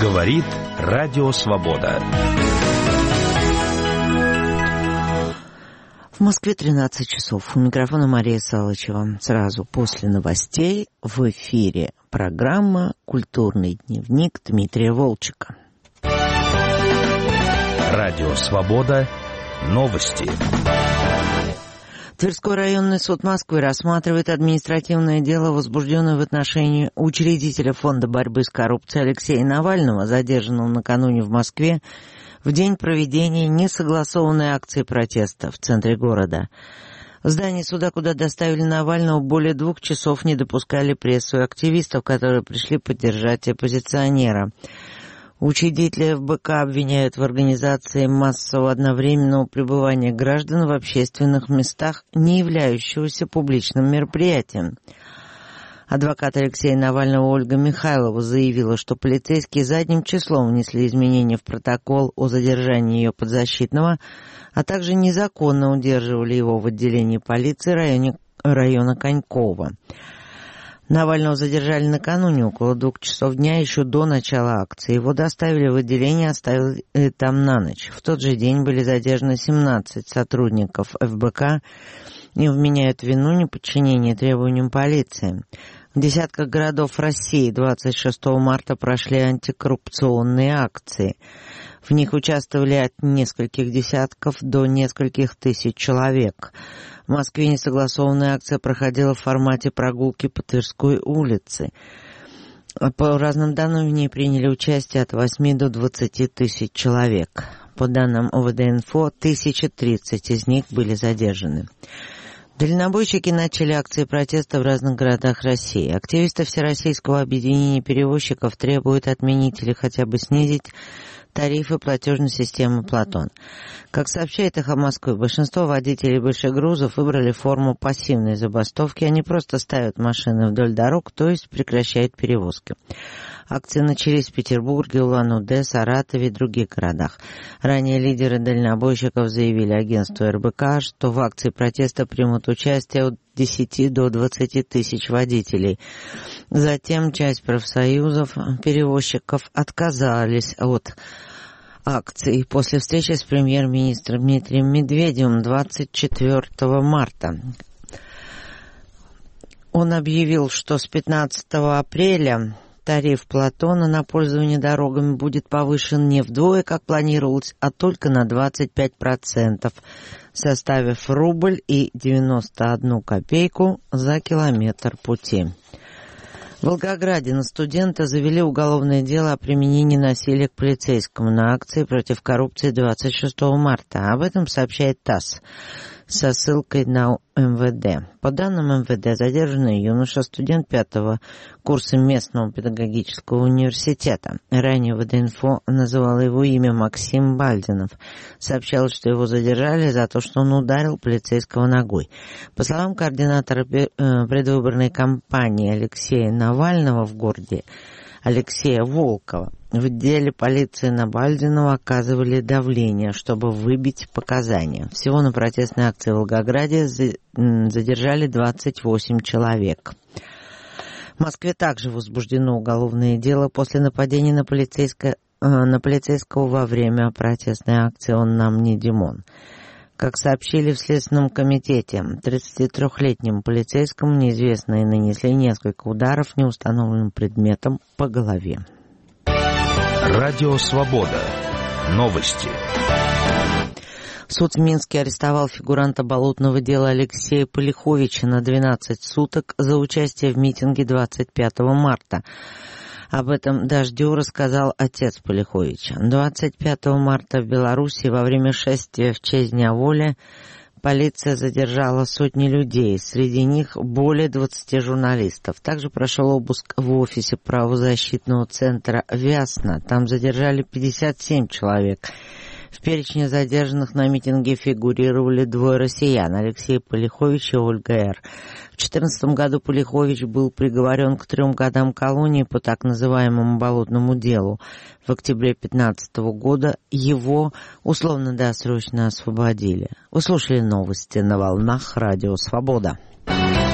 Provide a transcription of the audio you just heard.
Говорит Радио Свобода. В Москве 13 часов. У микрофона Мария Салычева. Сразу после новостей в эфире программа «Культурный дневник» Дмитрия Волчека. Радио Свобода. Новости. Тверской районный суд Москвы рассматривает административное дело, возбужденное в отношении учредителя Фонда борьбы с коррупцией Алексея Навального, задержанного накануне в Москве в день проведения несогласованной акции протеста в центре города. В здании суда, куда доставили Навального, более 2 часов не допускали прессу и активистов, которые пришли поддержать оппозиционера. Учредители ФБК обвиняют в организации массового одновременного пребывания граждан в общественных местах, не являющегося публичным мероприятием. Адвокат Алексея Навального Ольга Михайлова заявила, что полицейские задним числом внесли изменения в протокол о задержании ее подзащитного, а также незаконно удерживали его в отделении полиции района Конькова. Навального задержали накануне, около 2 часов дня, еще до начала акции. Его доставили в отделение и оставили там на ночь. В тот же день были задержаны 17 сотрудников ФБК и вменяют вину неподчинения требованиям полиции. В десятках городов России 26 марта прошли антикоррупционные акции. В них участвовали от нескольких десятков до нескольких тысяч человек. В Москве несогласованная акция проходила в формате прогулки по Тверской улице. По разным данным, в ней приняли участие от 8 до 20 тысяч человек. По данным ОВД-Инфо, 1030 из них были задержаны. Дальнобойщики начали акции протеста в разных городах России. Активисты Всероссийского объединения перевозчиков требуют отменить или хотя бы снизить тарифы платежной системы «Платон». Как сообщает «Эхо Москвы», большинство водителей больших грузов выбрали форму пассивной забастовки. Они просто ставят машины вдоль дорог, то есть прекращают перевозки. Акции начались в Петербурге, Улан-Удэ, Саратове и других городах. Ранее лидеры дальнобойщиков заявили агентству РБК, что в акции протеста примут участие от 10 до 20 тысяч водителей. Затем часть профсоюзов перевозчиков отказались от акции после встречи с премьер-министром Дмитрием Медведевым 24 марта. Он объявил, что с 15 апреля тариф Платона на пользование дорогами будет повышен не вдвое, как планировалось, а только на 25%, составив рубль и 91 копейку за километр пути. В Волгограде на студента завели уголовное дело о применении насилия к полицейскому на акции против коррупции 26 марта. Об этом сообщает ТАСС со ссылкой на МВД. По данным МВД, задержанный юноша, студент 5-го курса местного педагогического университета. Ранее ВД-Инфо называло его имя Максим Бальдинов. Сообщалось, что его задержали за то, что он ударил полицейского ногой. По словам координатора предвыборной кампании Алексея Навального в городе, Алексея Волкова, в деле полиции на Бальдинова оказывали давление, чтобы выбить показания. Всего на протестной акции в Волгограде задержали 28 человек. В Москве также возбуждено уголовное дело после нападения на полицейского во время протестной акции «Он нам не Димон». Как сообщили в Следственном комитете, 33-летнему полицейскому неизвестные нанесли несколько ударов неустановленным предметом по голове. Радио Свобода. Новости. Суд в Минске арестовал фигуранта болотного дела Алексея Полиховича на 12 суток за участие в митинге 25 марта. Об этом «Дождю» рассказал отец Полиховича. 25 марта в Беларуси во время шествия в честь Дня воли полиция задержала сотни людей, среди них более 20 журналистов. Также прошел обыск в офисе правозащитного центра «Вясна». Там задержали 57 человек. В перечне задержанных на митинге фигурировали 2 россиян – Алексей Полихович и Ольга Р. В 2014 году Полихович был приговорен к 3 годам колонии по так называемому болотному делу. В октябре 2015 года его условно-досрочно освободили. Вы слушали новости на волнах Радио Свобода.